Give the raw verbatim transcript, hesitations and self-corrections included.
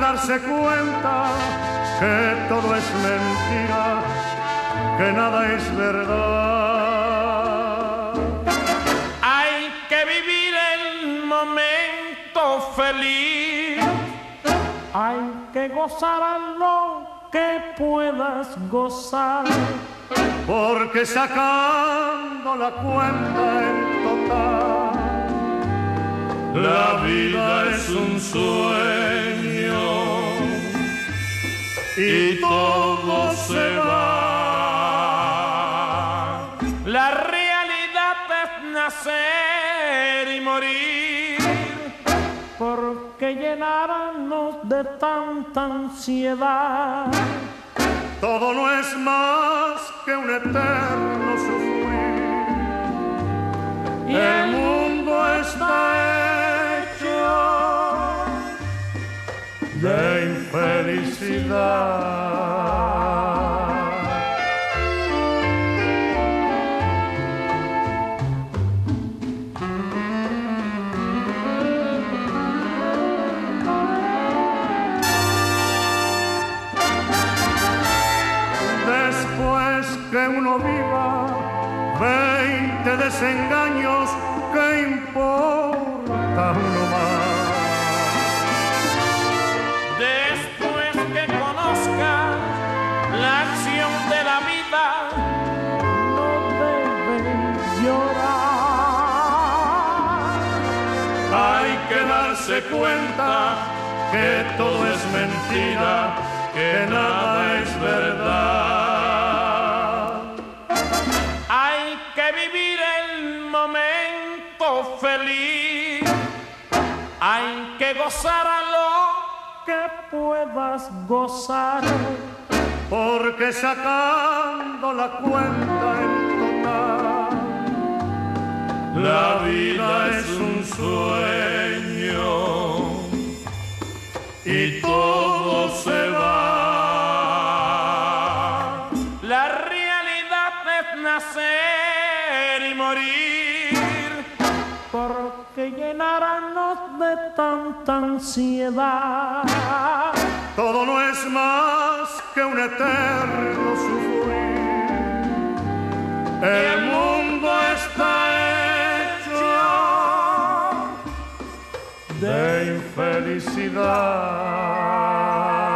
darse cuenta que todo es mentira, que nada es verdad. Hay que vivir el momento feliz, hay que gozar a lo que puedas gozar, porque sacando la cuenta en total, la vida es un sueño y todo se va. La realidad es nacer y morir, porque llenarnos de tanta ansiedad. Todo no es más que un eterno sufrir, y el mundo está hecho de infelicidad. Después que uno viva veinte desengaños, ¿qué importa uno más? Después que conozca la acción de la vida, no debes llorar. Hay que darse cuenta que todo es mentira, que nada es verdad. Hay que vivir el momento feliz, hay que gozar a lo que puedas gozar, porque sacando la cuenta en total, la vida es un sueño y todo se va. La realidad es nacer y morir, porque llenarnos de tanta ansiedad. Todo no es más que un eterno sufrir, el mundo está hecho de infelicidad.